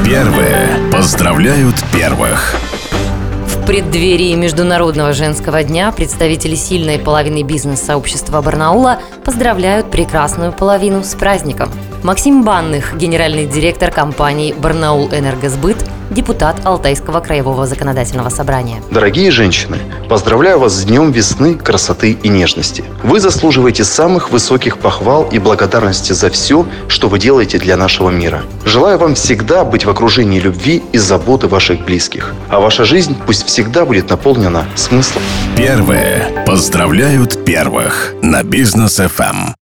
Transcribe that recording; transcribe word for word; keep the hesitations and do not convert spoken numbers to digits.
Первые поздравляют первых. В преддверии Международного женского дня представители сильной половины бизнес-сообщества Барнаула поздравляют прекрасную половину с праздником. Максим Банных, генеральный директор компании «Барнаул Энергосбыт», депутат Алтайского краевого законодательного собрания. Дорогие женщины, поздравляю вас с Днем весны, красоты и нежности. Вы заслуживаете самых высоких похвал и благодарности за все, что вы делаете для нашего мира. Желаю вам всегда быть в окружении любви и заботы ваших близких. А ваша жизнь пусть всегда будет наполнена смыслом. Первые поздравляют первых на Бизнес эф эм.